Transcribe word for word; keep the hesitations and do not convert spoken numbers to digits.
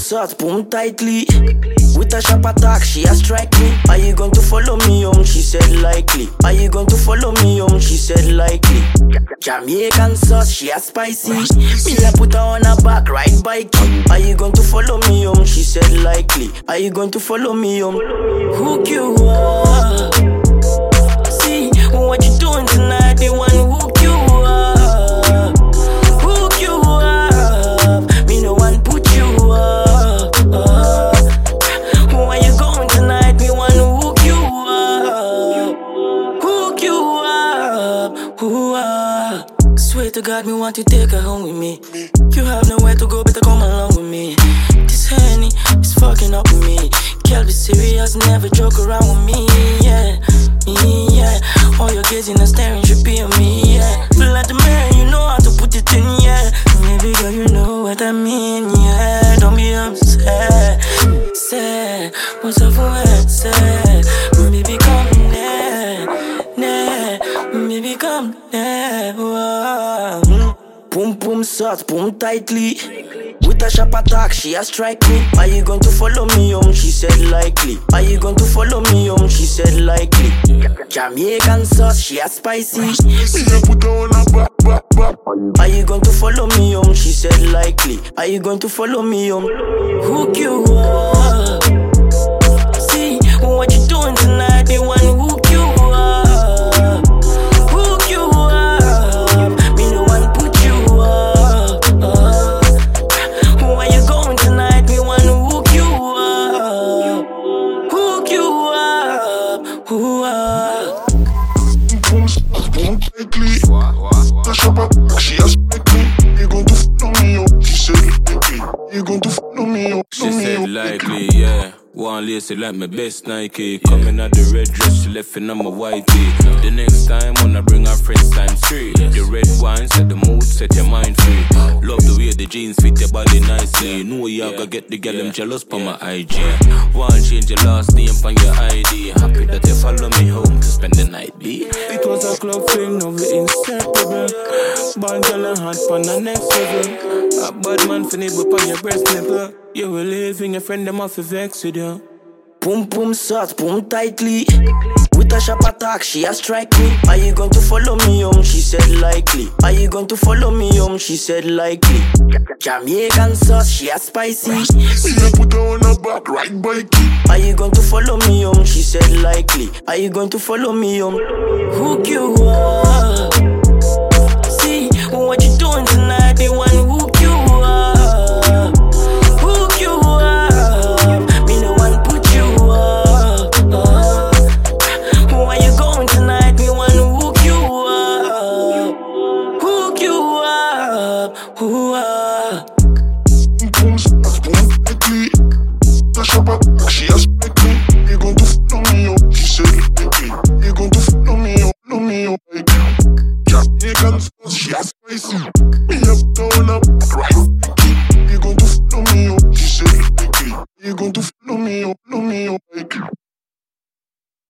sauce, boom tightly. With a sharp attack, she a strike me. Are you going to follow me home? She said likely. Are you going to follow me home? She said likely. Jamaican sauce, she a spicy. Me a put her on her back, ride bike. Are you going to follow me home? She said likely. Are you going to follow me home? Hook you up. See what you doing tonight? They want to hook you up. Hook you up. Me no one put you up. Uh, where you going tonight? Me want to hook you up. Hook you up. Ooh, uh. Swear to God, me want to take her home with me. You have nowhere to go, better come along with me. This Henny is fucking up with me. Girl, be serious, never joke around with me, yeah, me, yeah. All your gazing and staring should be on me, yeah. Feel like the man, you know how to put it in, yeah. Maybe girl, you know what I mean, yeah. Don't be upset, sad. What's up for it, sad? Maybe come near, near. Maybe come near. Whoa. Boom, boom, sauce, boom tightly. With a sharp attack, she a strike me. Are you going to follow me home? She said likely. Are you going to follow me home? She said likely. Jamaican sauce, she a spicy. Me a put her on her back, back, back. Are you going to follow me home? She said likely. Are you going to follow me home? Hook you up. See what you doing tonight? They want to hook you up. Hook you up. Me no one put you up. Uh, where you going tonight? Me want to hook you up. Hook you up. Ooh, uh. She has like me. You going to follow me up? She said likely. You going to follow me up? She said likely, yeah. One lacy like my best Nike. Coming out the red dress, she left in on my white tee. The next time wanna bring her friends times three. The red wine set the mood, set your mind free. Love the way the jeans fit your body nicely. You know you gotta get the girl them jealous for my I G. One change your last name from your I D. Happy that you follow me home to spend the night, B. It was a club thing, now we inseparable. Band girl and hot on the next level. A bad man finna whip on your breast nipple. You will live in your friend, them off the vex with you. Boom, boom, sauce, boom tightly. With a sharp attack, she a strike me. Are you going to follow me home? She said likely. Are you going to follow me home? She said likely. Jamaican sauce, she a spicy. Me a put her on her back, ride bike. Are you going to follow me home? She said likely. Are you going to follow me home?